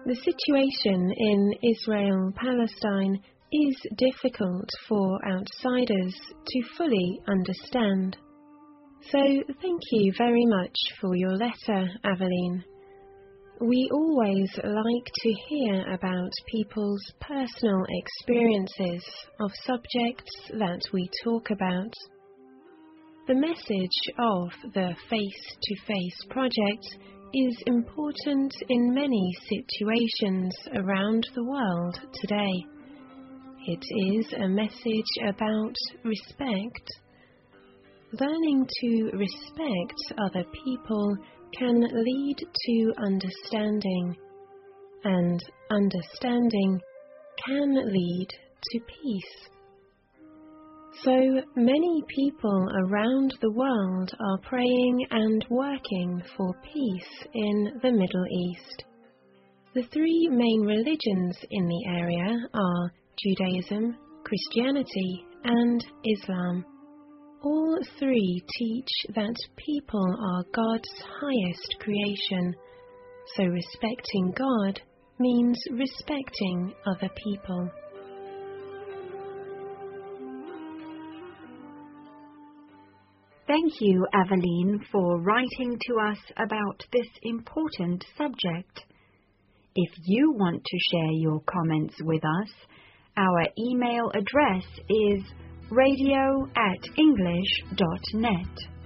The situation in Israel-Palestine is difficult for outsiders to fully understand. So thank you very much for your letter, Aveline. We always like to hear about people's personal experiences of subjects that we talk about. The message of the Face-to-Face project is important in many situations around the world today. It is a message about respect. Learning to respect other people can lead to understanding, and understanding can lead to peace. So many people around the world are praying and working for peace in the Middle East. The three main religions in the area are Judaism, Christianity, and Islam. All three teach that people are God's highest creation, so respecting God means respecting other people. Thank you, Aveline, for writing to us about this important subject. If you want to share your comments with us, our email address is radio@english.net.